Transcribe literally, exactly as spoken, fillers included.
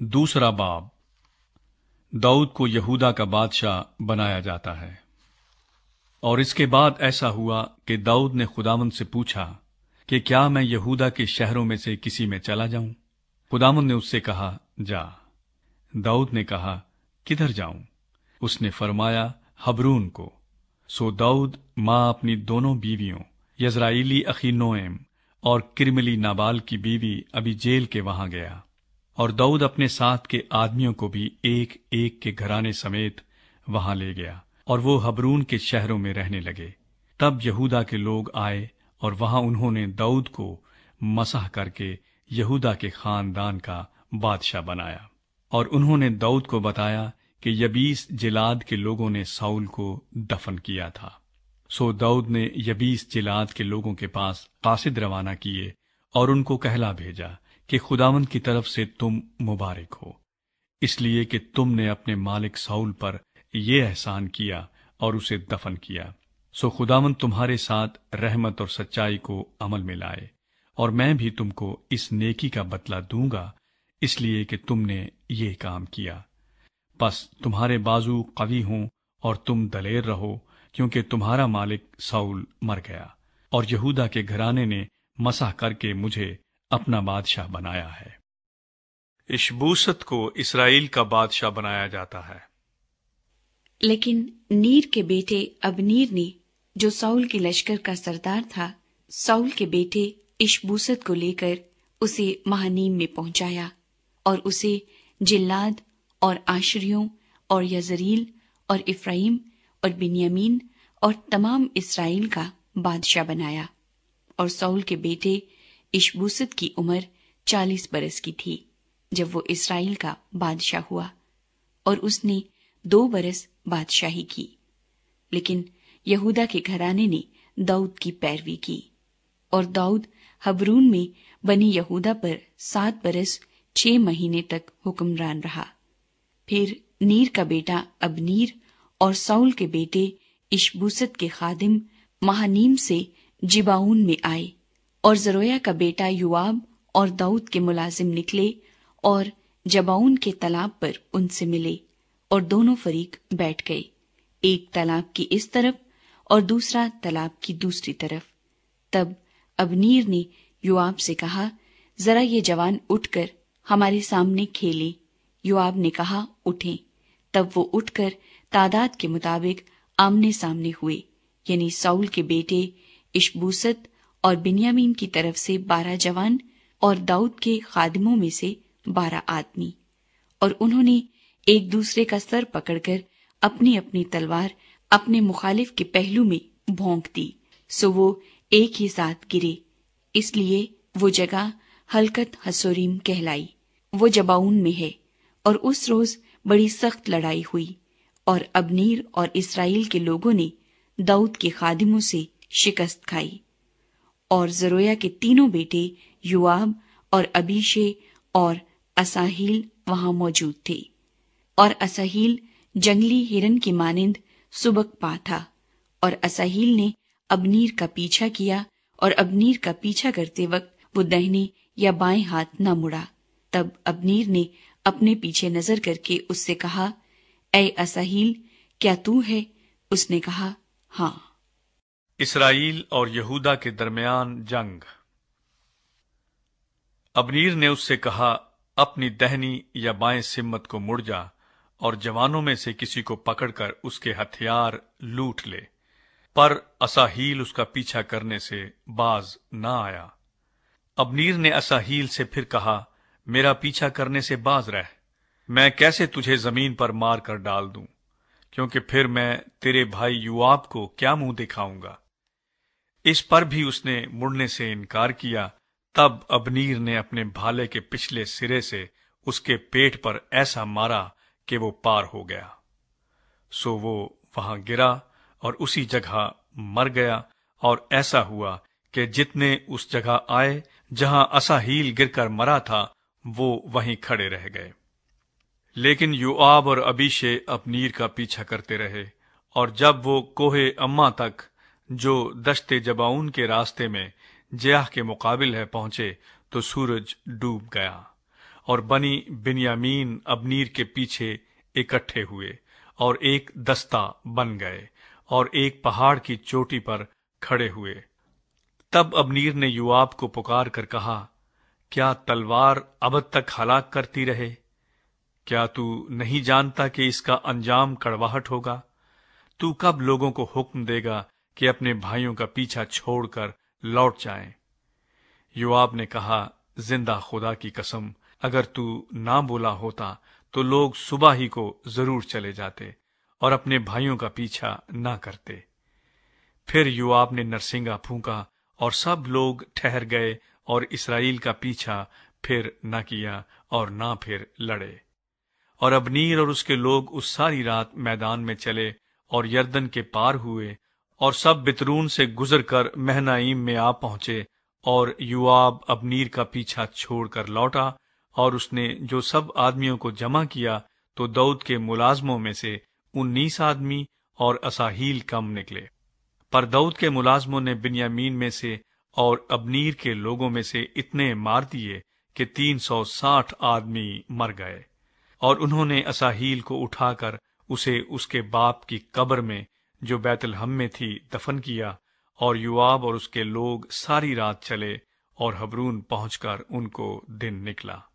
دوسرا باب، داؤد کو یہودا کا بادشاہ بنایا جاتا ہے۔ اور اس کے بعد ایسا ہوا کہ داؤد نے خداوند سے پوچھا کہ کیا میں یہودا کے شہروں میں سے کسی میں چلا جاؤں؟ خداوند نے اس سے کہا، جا۔ داؤد نے کہا، کدھر جاؤں؟ اس نے فرمایا، حبرون کو۔ سو داؤد ماں اپنی دونوں بیویوں یزرائیلی اخینوئم اور کرملی نابال کی بیوی ابیجیل کے وہاں گیا، اور داؤد اپنے ساتھ کے آدمیوں کو بھی ایک ایک کے گھرانے سمیت وہاں لے گیا، اور وہ حبرون کے شہروں میں رہنے لگے۔ تب یہودا کے لوگ آئے اور وہاں انہوں نے داؤد کو مسح کر کے یہودا کے خاندان کا بادشاہ بنایا۔ اور انہوں نے داؤد کو بتایا کہ یبیس جلاد کے لوگوں نے ساؤل کو دفن کیا تھا۔ سو داؤد نے یبیس جلاد کے لوگوں کے پاس قاصد روانہ کیے اور ان کو کہلا بھیجا کہ خداوند کی طرف سے تم مبارک ہو، اس لیے کہ تم نے اپنے مالک ساؤل پر یہ احسان کیا اور اسے دفن کیا۔ سو خداوند تمہارے ساتھ رحمت اور سچائی کو عمل میں لائے، اور میں بھی تم کو اس نیکی کا بدلہ دوں گا، اس لیے کہ تم نے یہ کام کیا۔ بس تمہارے بازو قوی ہوں اور تم دلیر رہو، کیونکہ تمہارا مالک ساؤل مر گیا، اور یہودا کے گھرانے نے مسح کر کے مجھے اپنا بادشاہ بنایا ہے۔ اشبوست کو اسرائیل کا بادشاہ بنایا جاتا ہے۔ لیکن نیر کے بیٹے ابنیر نے، جو ساؤل کے لشکر کا سردار تھا، ساؤل کے بیٹے اشبوست کو لے کر اسے مہانیم میں پہنچایا، اور اسے جلاد اور آشریوں اور یزریل اور افرایم اور بنیامین اور تمام اسرائیل کا بادشاہ بنایا۔ اور ساؤل کے بیٹے اشبوست کی عمر چالیس برس کی تھی جب وہ اسرائیل کا بادشاہ ہوا، اور اس نے دو برس بادشاہی کی۔ لیکن یہودا کے گھرانے نے داؤد کی پیروی کی، اور داؤد حبرون میں بنی یہودا پر سات برس چھ مہینے تک حکمران رہا۔ پھر نیر کا بیٹا ابنیر اور ساؤل کے بیٹے اشبوست کے خادم مہانیم سے جباؤن میں آئے، اور زرویا کا بیٹا یوآب اور داؤد کے ملازم نکلے اور جباؤن کے تالاب پر ان سے ملے، اور دونوں فریق بیٹھ گئے، ایک تالاب کی اس طرف اور دوسرا تالاب کی دوسری طرف۔ تب ابنیر نے یوآب سے کہا، ذرا یہ جوان اٹھ کر ہمارے سامنے کھیلیں۔ یوآب نے کہا، اٹھیں۔ تب وہ اٹھ کر تعداد کے مطابق آمنے سامنے ہوئے، یعنی ساؤل کے بیٹے اشبوست اور بنیامین کی طرف سے بارہ جوان اور داؤد کے خادموں میں سے بارہ آدمی، اور انہوں نے ایک دوسرے کا سر پکڑ کر اپنی اپنی تلوار اپنے مخالف کے پہلو میں بھونک دی، سو وہ ایک ہی ساتھ گرے۔ اس لیے وہ جگہ ہلکت حسوریم کہلائی، وہ جباؤن میں ہے۔ اور اس روز بڑی سخت لڑائی ہوئی، اور ابنیر اور اسرائیل کے لوگوں نے داؤد کے خادموں سے شکست کھائی۔ اور زرویا کے تینوں بیٹے یوآب اور ابیشے اور اساہیل وہاں موجود تھے، اور اساہیل جنگلی ہرن کی مانند سبک پا تھا، اور اساہیل نے ابنیر کا پیچھا کیا، اور ابنیر کا پیچھا کرتے وقت وہ دہنے یا بائیں ہاتھ نہ مڑا۔ تب ابنیر نے اپنے پیچھے نظر کر کے اس سے کہا، اے اساہیل، کیا تو ہے؟ اس نے کہا، ہاں۔ اسرائیل اور یہودا کے درمیان جنگ۔ ابنیر نے اس سے کہا، اپنی دہنی یا بائیں سمت کو مڑ جا، اور جوانوں میں سے کسی کو پکڑ کر اس کے ہتھیار لوٹ لے۔ پر اساہیل اس کا پیچھا کرنے سے باز نہ آیا۔ ابنیر نے اساہیل سے پھر کہا، میرا پیچھا کرنے سے باز رہ، میں کیسے تجھے زمین پر مار کر ڈال دوں، کیونکہ پھر میں تیرے بھائی یوآب کو کیا منہ دکھاؤں گا۔ اس پر بھی اس نے مڑنے سے انکار کیا۔ تب ابنیر نے اپنے بھالے کے پچھلے سرے سے اس کے پیٹ پر ایسا مارا کہ وہ پار ہو گیا، سو وہ وہاں گرا اور اسی جگہ مر گیا۔ اور ایسا ہوا کہ جتنے اس جگہ آئے جہاں اساہیل گر کر مرا تھا، وہ وہیں کھڑے رہ گئے۔ لیکن یوآب اور ابیشے ابنیر کا پیچھا کرتے رہے، اور جب وہ کوہ اما تک، جو دشت جباؤن کے راستے میں جیاہ کے مقابل ہے، پہنچے تو سورج ڈوب گیا، اور बनी बिन्यामीन अबनीर के पीछे इकट्ठे हुए और एक दस्ता बन गए और एक पहाड़ की चोटी पर खड़े हुए। तब अबनीर ने युआब को पुकार कर कहा, क्या तलवार अब तक हलाक करती रहे? क्या तू नहीं जानता कि इसका अंजाम कड़वाहट होगा? तू कब लोगों को हुक्म देगा कि अपने भाइयों का पीछा छोड़कर लौट जाएं? युआब ने कहा, जिंदा खुदा की कसम, अगर तू ना बोला होता तो लोग सुबह ही को जरूर चले जाते और अपने भाइयों का पीछा ना करते। फिर युआब ने नरसिंगा फूंका और सब लोग ठहर गए और इसराइल का पीछा फिर न किया और ना फिर लड़े। और अबनीर और उसके लोग उस सारी रात मैदान में चले और यरदन के पार हुए और सब बितरून से गुजरकर महनाईम में आ पहुंचे। और युआब अबनीर का पीछा छोड़कर लौटा और उसने जो सब आदमियों को जमा किया तो दाऊद के मुलाजमों में से उन्नीस आदमी और असाहील कम निकले। पर दाऊद के मुलाजमों ने बिन्यामीन में से और अबनीर के लोगों में से इतने मार दिए कि तीन सौ साठ आदमी मर गए। और उन्होंने असाहील को उठाकर उसे उसके बाप की कब्र में जो बैतलहम में थी दफन किया। और युआब और उसके लोग सारी रात चले और हबरून पहुंचकर उनको दिन निकला।